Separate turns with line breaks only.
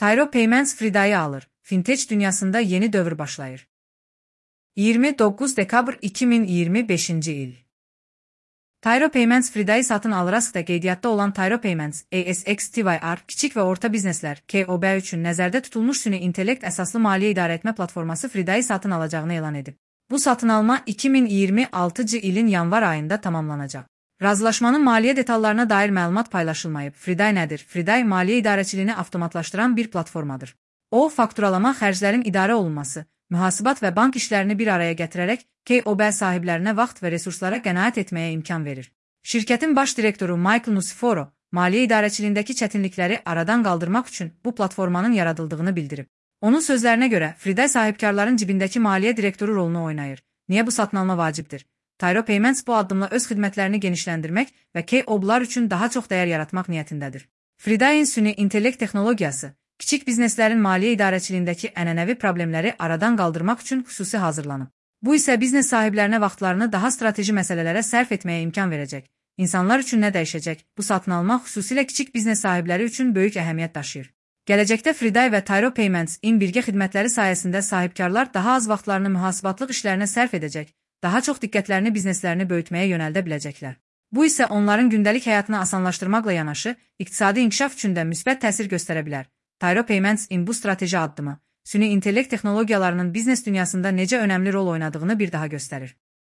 Tyro Payments Friday'ı alır. Fintech dünyasında yeni dövr başlayır. 29 dekabr 2025 il. Tyro Payments Friday'ı satın alaraq qeydiyyatda olan Tyro Payments, ASX-TYR, kiçik və orta bizneslər, KOB üçün nəzərdə tutulmuş süni intellekt əsaslı maliyyə idarəetmə platforması Friday'ı satın alacağını elan edib. Bu satın alma 2026 ilin yanvar ayında tamamlanacaq. Razılaşmanın maliyyə detallarına dair məlumat paylaşılmayıb. Friday nədir? Friday, maliyyə idarəçiliyini avtomatlaşdıran bir platformadır. O, fakturalama, xərclərin idarə olunması, mühasibat və bank işlərini bir araya gətirərək KOB sahiblərinə vaxt və resurslara qənaət etməyə imkan verir. Şirkətin baş direktoru Michael Nusiforo, maliyyə idarəçiliyindəki çətinlikləri aradan qaldırmaq üçün bu platformanın yaradıldığını bildirib. Onun sözlərinə görə, Friday sahibkarların cibindəki maliyyə direktoru rolunu oynayır. Niyə bu satın alma vacibdir? Tyro Payments bu addımla öz xidmətlərini genişləndirmək və KOB-lar üçün daha çox dəyər yaratmaq niyyətindədir. Friday'in süni intellekt texnologiyası, kiçik bizneslərin maliyyə idarəçiliyindəki ənənəvi problemləri aradan qaldırmaq üçün xüsusi hazırlanıb. Bu isə biznes sahiblərinə vaxtlarını daha strateji məsələlərə sərf etməyə imkan verəcək. İnsanlar üçün nə dəyişəcək? Bu satın alma xüsusilə kiçik biznes sahibləri üçün böyük əhəmiyyət daşıyır. Gələcəkdə Friday və Tyro Payments-in birgə xidmətləri sayəsində sahibkarlar daha az vaxtlarını mühasibatlıq işlərinə sərf edəcək, daha çox diqqətlərini bizneslərini böyütməyə yönəldə biləcəklər. Bu isə onların gündəlik həyatını asanlaşdırmaqla yanaşı, iqtisadi inkişaf üçün də müsbət təsir göstərə bilər. Tyro Payments-in bu strateji addımı, süni intellekt texnologiyalarının biznes dünyasında necə önəmli rol oynadığını bir daha göstərir.